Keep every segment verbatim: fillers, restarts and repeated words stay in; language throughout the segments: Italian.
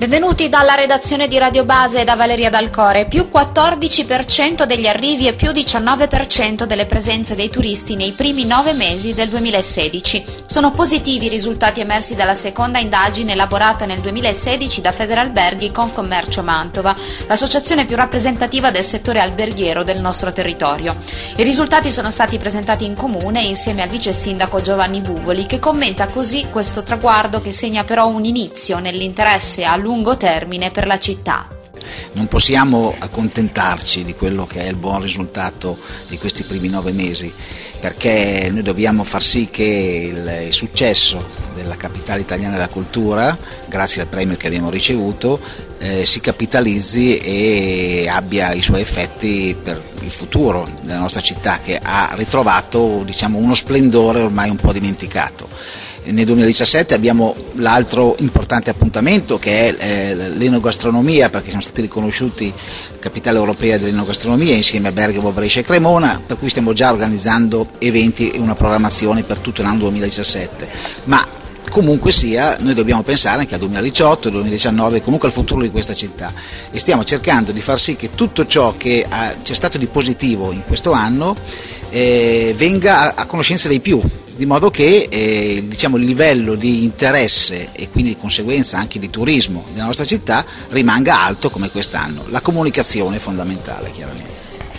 Benvenuti dalla redazione di Radio Base e da Valeria Dalcore. Più quattordici per cento degli arrivi e più diciannove per cento delle presenze dei turisti nei primi nove mesi del duemilasedici. Sono positivi i risultati emersi dalla seconda indagine elaborata nel duemilasedici da Federalberghi Confcommercio Mantova, l'associazione più rappresentativa del settore alberghiero del nostro territorio. I risultati sono stati presentati in comune insieme al vice sindaco Giovanni Buvoli, che commenta così questo traguardo che segna però un inizio nell'interesse a lungo termine per la città. Non possiamo accontentarci di quello che è il buon risultato di questi primi nove mesi, perché noi dobbiamo far sì che il, il successo della capitale italiana della cultura, grazie al premio che abbiamo ricevuto, eh, si capitalizzi e abbia i suoi effetti per il futuro della nostra città, che ha ritrovato, diciamo, uno splendore ormai un po' dimenticato. Nel duemiladiciassette abbiamo l'altro importante appuntamento, che è eh, l'enogastronomia, perché siamo stati riconosciuti capitale europea dell'enogastronomia insieme a Bergamo, Brescia e Cremona, per cui stiamo già organizzando eventi e una programmazione per tutto l'anno duemiladiciassette. Ma comunque sia, noi dobbiamo pensare anche al duemiladiciotto, duemiladiciannove, comunque al futuro di questa città, e stiamo cercando di far sì che tutto ciò che ha, c'è stato di positivo in questo anno eh, venga a, a conoscenza dei più, di modo che eh, diciamo, il livello di interesse e quindi di conseguenza anche di turismo della nostra città rimanga alto come quest'anno. La comunicazione è fondamentale, chiaramente.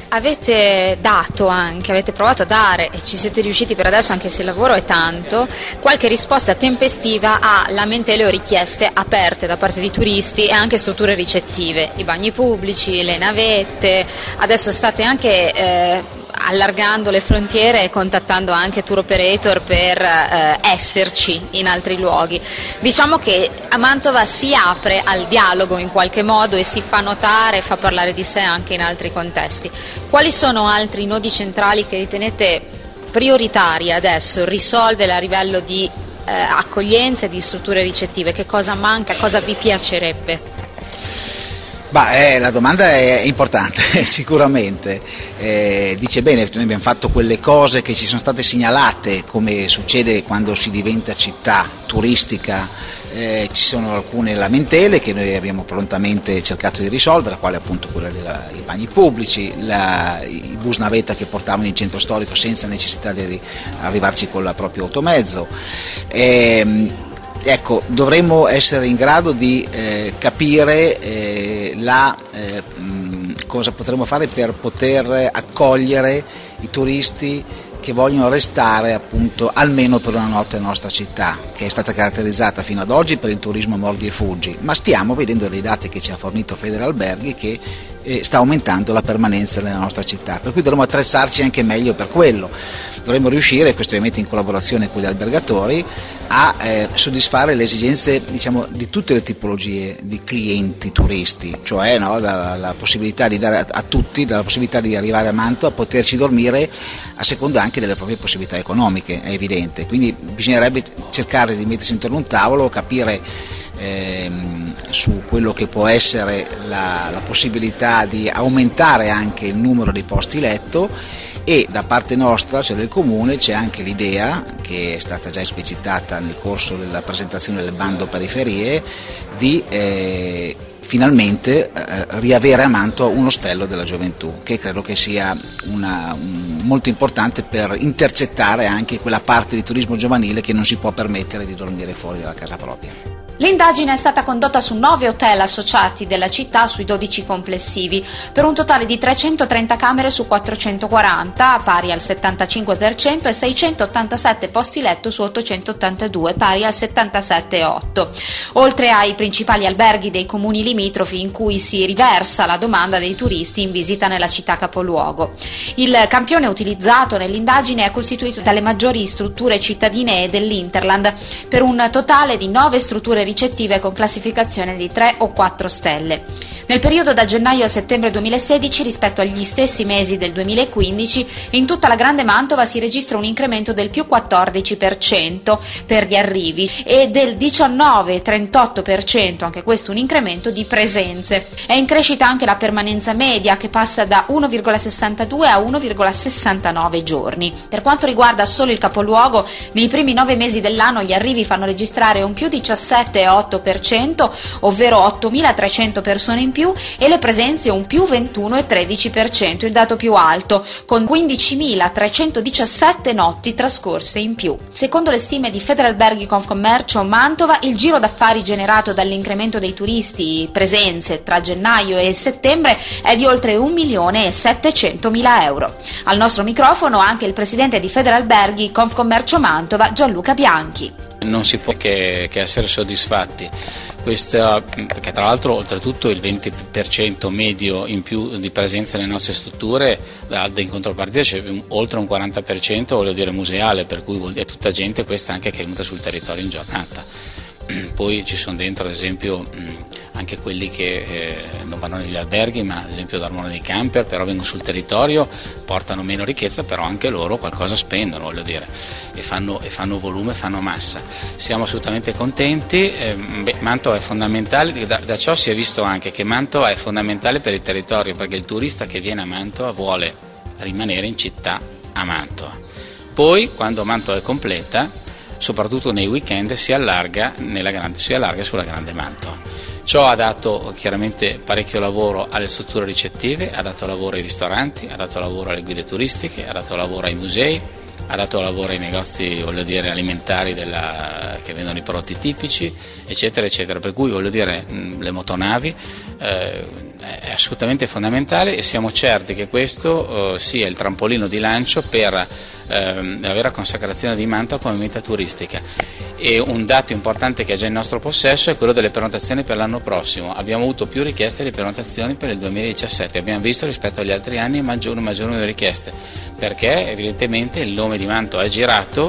Avete dato anche, avete provato a dare, e ci siete riusciti per adesso anche se il lavoro è tanto, qualche risposta tempestiva a lamentele o richieste aperte da parte di turisti e anche strutture ricettive, i bagni pubblici, le navette. Adesso state anche eh, allargando le frontiere e contattando anche tour operator per eh, esserci in altri luoghi. Diciamo che a Mantova si apre al dialogo in qualche modo e si fa notare, fa parlare di sé anche in altri contesti. Quali sono altri nodi centrali che ritenete prioritari adesso risolvere a livello di eh, accoglienza e di strutture ricettive? Che cosa manca, cosa vi piacerebbe? Bah, eh, la domanda è importante, sicuramente. Eh, dice bene, noi abbiamo fatto quelle cose che ci sono state segnalate, come succede quando si diventa città turistica. Eh, ci sono alcune lamentele che noi abbiamo prontamente cercato di risolvere, quale appunto quella dei bagni pubblici, la, i bus navetta che portavano in centro storico senza necessità di arrivarci con il proprio automezzo. Eh, Ecco, dovremmo essere in grado di eh, capire eh, la, eh, mh, cosa potremmo fare per poter accogliere i turisti che vogliono restare appunto almeno per una notte nella nostra città, che è stata caratterizzata fino ad oggi per il turismo mordi e fuggi, ma stiamo vedendo dei dati che ci ha fornito Federalberghi che eh, sta aumentando la permanenza nella nostra città, per cui dovremmo attrezzarci anche meglio per quello. Dovremmo riuscire, questo ovviamente in collaborazione con gli albergatori, a eh, soddisfare le esigenze, diciamo, di tutte le tipologie di clienti turisti, cioè no, la, la possibilità di dare a, a tutti la possibilità di arrivare a Mantova, a poterci dormire a seconda anche delle proprie possibilità economiche, è evidente. Quindi bisognerebbe cercare di mettersi intorno a un tavolo, capire ehm, su quello che può essere la, la possibilità di aumentare anche il numero dei posti letto. E da parte nostra, cioè del Comune, c'è anche l'idea, che è stata già esplicitata nel corso della presentazione del bando periferie, di eh, finalmente eh, riavere a Mantova un ostello della gioventù, che credo che sia una, un, molto importante per intercettare anche quella parte di turismo giovanile che non si può permettere di dormire fuori dalla casa propria. L'indagine è stata condotta su nove hotel associati della città sui dodici complessivi, per un totale di trecentotrenta camere su quattrocentoquaranta, pari al settantacinque per cento, e seicentottantasette posti letto su ottocentottantadue, pari al settantasette virgola otto per cento. Oltre ai principali alberghi dei comuni limitrofi in cui si riversa la domanda dei turisti in visita nella città capoluogo. Il campione utilizzato nell'indagine è costituito dalle maggiori strutture cittadine dell'Interland, per un totale di nove strutture ricettive con classificazione di tre o quattro stelle. Nel periodo da gennaio a settembre duemilasedici rispetto agli stessi mesi del duemilaquindici in tutta la Grande Mantova si registra un incremento del più quattordici per cento per gli arrivi e del diciannove virgola trentotto per cento, anche questo un incremento di presenze. È in crescita anche la permanenza media che passa da uno virgola sessantadue a uno virgola sessantanove giorni. Per quanto riguarda solo il capoluogo, nei primi nove mesi dell'anno gli arrivi fanno registrare un più diciassette virgola otto per cento, ovvero ottomilatrecento persone in più, e le presenze un più ventuno virgola tredici per cento, il dato più alto, con quindicimilatrecentodiciassette notti trascorse in più. Secondo le stime di Federalberghi Confcommercio Mantova, il giro d'affari generato dall'incremento dei turisti presenze tra gennaio e settembre è di oltre un milione e settecentomila euro. Al nostro microfono anche il presidente di Federalberghi Confcommercio Mantova, Gianluca Bianchi. Non si può che, che essere soddisfatti, questa, perché tra l'altro oltretutto il venti per cento medio in più di presenza nelle nostre strutture, in contropartita c'è oltre un quaranta per cento, voglio dire, museale, per cui è tutta gente questa anche che è venuta sul territorio in giornata. Poi ci sono dentro ad esempio anche quelli che eh, non vanno negli alberghi, ma ad esempio dormono nei camper, però vengono sul territorio, portano meno ricchezza, però anche loro qualcosa spendono, voglio dire, e fanno, e fanno volume, fanno massa. Siamo assolutamente contenti. eh, beh, Mantova è fondamentale, da, da ciò si è visto anche che Mantova è fondamentale per il territorio, perché il turista che viene a Mantova vuole rimanere in città a Mantova. Poi quando Mantova è completa, soprattutto nei weekend, si allarga, nella grande, si allarga sulla Grande Mantova. Ciò ha dato chiaramente parecchio lavoro alle strutture ricettive, ha dato lavoro ai ristoranti, ha dato lavoro alle guide turistiche, ha dato lavoro ai musei, ha dato lavoro ai negozi, voglio dire, alimentari della, che vendono i prodotti tipici, eccetera, eccetera. Per cui, voglio dire, le motonavi eh, è assolutamente fondamentale, e siamo certi che questo eh, sia il trampolino di lancio per eh, la vera consacrazione di Mantova come meta turistica. E un dato importante che è già in nostro possesso è quello delle prenotazioni per l'anno prossimo. Abbiamo avuto più richieste di prenotazioni per il duemiladiciassette, abbiamo visto rispetto agli altri anni maggiori maggiori richieste, perché evidentemente il nome di Mantova è girato,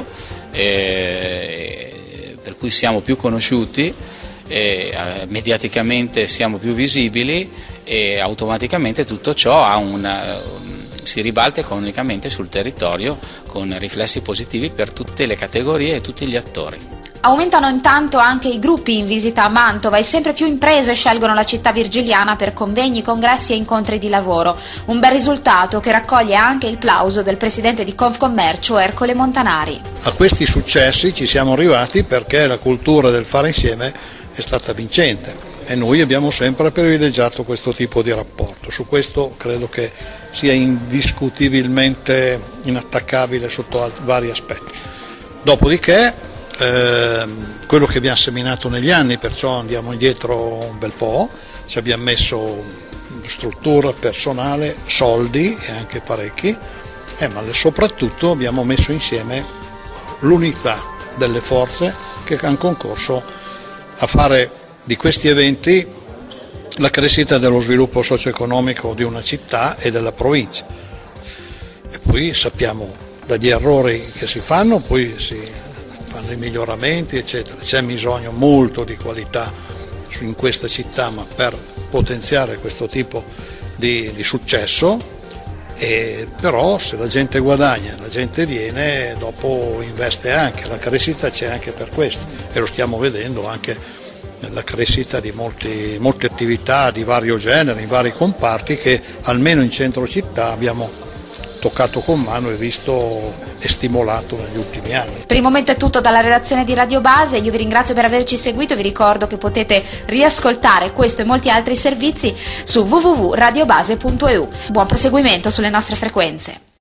eh, per cui siamo più conosciuti, eh, mediaticamente siamo più visibili, e automaticamente tutto ciò ha una, si ribalta economicamente sul territorio con riflessi positivi per tutte le categorie e tutti gli attori. Aumentano intanto anche i gruppi in visita a Mantova e sempre più imprese scelgono la città virgiliana per convegni, congressi e incontri di lavoro. Un bel risultato che raccoglie anche il plauso del presidente di Confcommercio Ercole Montanari. A questi successi ci siamo arrivati perché la cultura del fare insieme è stata vincente e noi abbiamo sempre privilegiato questo tipo di rapporto. Su questo credo che sia indiscutibilmente inattaccabile sotto vari aspetti. Dopodiché Eh, quello che abbiamo seminato negli anni, perciò andiamo indietro un bel po', ci abbiamo messo struttura, personale, soldi e anche parecchi, eh, ma soprattutto abbiamo messo insieme l'unità delle forze che hanno concorso a fare di questi eventi la crescita dello sviluppo socio-economico di una città e della provincia. E poi sappiamo dagli errori che si fanno, poi si fanno i miglioramenti, eccetera. C'è bisogno molto di qualità in questa città, ma per potenziare questo tipo di, di successo, e però se la gente guadagna, la gente viene, dopo investe anche, la crescita c'è anche per questo, e lo stiamo vedendo anche nella crescita di molti, molte attività di vario genere, in vari comparti che almeno in centro città abbiamo toccato con mano e visto e stimolato negli ultimi anni. Per il momento è tutto dalla redazione di Radio Base, io vi ringrazio per averci seguito e vi ricordo che potete riascoltare questo e molti altri servizi su w w w punto radiobase punto e u. Buon proseguimento sulle nostre frequenze.